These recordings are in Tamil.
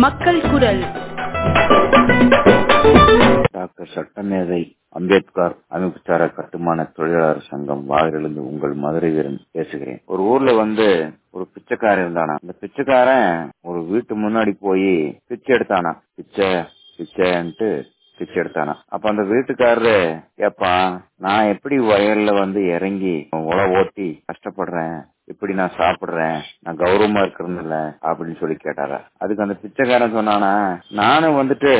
மக்கள் குரல். டாக்டர் சட்டமேதை அம்பேத்கர் அமைப்புச்சார கட்டுமான தொழிலாளர் சங்கம் வாயிலிருந்து உங்கள் மதுரை வீரன் பேசுகிறேன். ஒரு ஊர்ல ஒரு பிச்சைக்காரன் இருந்தானா. அந்த பிச்சைக்காரன் ஒரு வீட்டு முன்னாடி போய் பிச்சை எடுத்தானா. பிச்சைன்ட்டு பிச்சை எடுத்தானா. அப்ப அந்த வீட்டுக்காரரு, ஏப்பா நான் எப்படி வயல்ல இறங்கி உழவு ஓட்டி கஷ்டப்படுறேன், இப்படி நான் சாப்பிடுறேன், நான் கௌரவமா இருக்கிறது இல்ல அப்படின்னு சொல்லி கேட்டாரா. அதுக்கு அந்த பிச்சைக்காரன் சொன்னானா, நானும்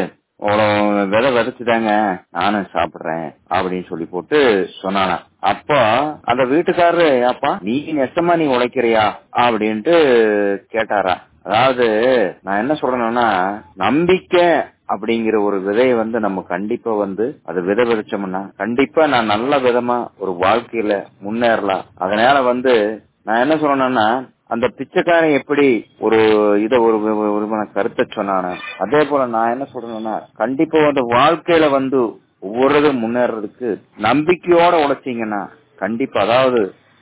விதை விதைச்சுதாங்க நானும் சாப்பிடுறேன் அப்படின்னு சொல்லி போட்டு சொன்னானா. அப்போ அந்த வீட்டுக்காரரு, அப்பா நீ நெசமா நீ உழைக்கிறியா அப்படின்ட்டு கேட்டாரா. அதாவது நான் என்ன சொல்றேன்னா, நம்பிக்கை அப்படிங்கிற ஒரு விதையை நம்ம கண்டிப்பா அது விதை விதைச்சோம்னா கண்டிப்பா நான் நல்ல விதமா ஒரு வாழ்க்கையில முன்னேறலாம். அதனால நான் என்ன சொல்றேன்னா, அந்த பிச்சைக்காரன் எப்படி ஒரு கருத்தை சொன்னான, அதே போல நான் என்ன சொல்றேன்னா, கண்டிப்பா வாழ்க்கையில ஒவ்வொரு முன்னேறதுக்கு நம்பிக்கையோட உழைச்சீங்கன்னா கண்டிப்பா, அதாவது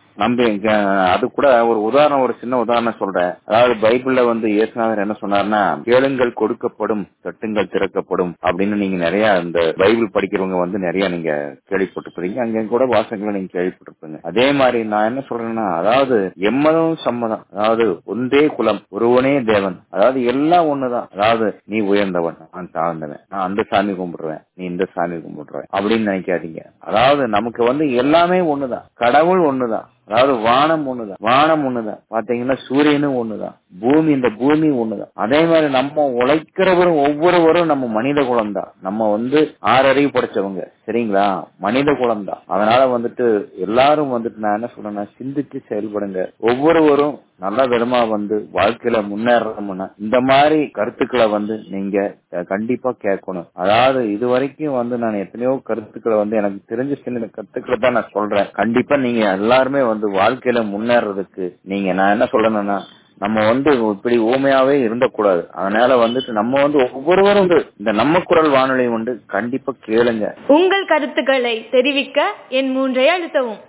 அது கூட ஒரு சின்ன உதாரணம் சொல்றேன். அதாவது பைபிள்ல இயேசுநாதர் என்ன சொன்னார்னா, கேளுங்கள் கொடுக்கப்படும், தட்டுங்கள் திறக்கப்படும் அப்படின்னு நீங்க நிறைய இந்த பைபிள் படிக்கிறவங்க நிறைய நீங்க கேள்விப்பட்டிருப்பீங்க. அங்க கூட வாசகங்களை நீங்க கேள்விப்பட்டிருப்பீங்க. அதே மாதிரி நான் என்ன சொல்றேன்னா, அதாவது எம்மதம் சம்மதம், அதாவது ஒன்றே குலம் ஒருவனே தேவன், அதாவது எல்லாம் ஒண்ணுதான். அதாவது நீ உயர்ந்தவன், நான் தாழ்ந்தவன், நான் அந்த சாமி கும்பிடுறேன், நீ இந்த சாமி கும்பிடுற அப்படின்னு நினைக்காதீங்க. அதாவது நமக்கு எல்லாமே ஒண்ணுதான், கடவுள் ஒண்ணுதான். அதாவது வானம் ஒண்ணுதான், பாத்தீங்கன்னா சூரியனும் ஒண்ணுதான், இந்த பூமி ஒண்ணுதான். அதே மாதிரி நம்ம உழைக்கிறவரும் ஒவ்வொருவரும் நம்ம மனித குலம் தான். நம்ம 6 அறிவு படைச்சவங்க, சரிங்களா, மனித குலம் தான். அதனால எல்லாரும் நான் என்ன சொல்றேன்னா, சிந்திச்சு செயல்படுங்க. ஒவ்வொருவரும் நல்ல விதமா வாழ்க்கையில முன்னேறணும்னா இந்த மாதிரி கருத்துக்களை நீங்க கண்டிப்பா கேட்கணும். அதாவது இது வரைக்கும் நான் எத்தனையோ கருத்துக்களை எனக்கு தெரிஞ்ச சின்ன கருத்துக்களை தான் நான் சொல்றேன். கண்டிப்பா நீங்க எல்லாருமே வாழ்க்கையில முன்னேறதுக்கு நான் என்ன சொல்றேன்னா, நம்ம இப்படி ஊமையாவே இருந்தக்கூடாது. அதனால நம்ம ஒவ்வொருவரும் இந்த நம்ம குரல் வானொலி கண்டிப்பா கேளுங்க. உங்கள் கருத்துக்களை தெரிவிக்க என் 3 அழுத்தவும்.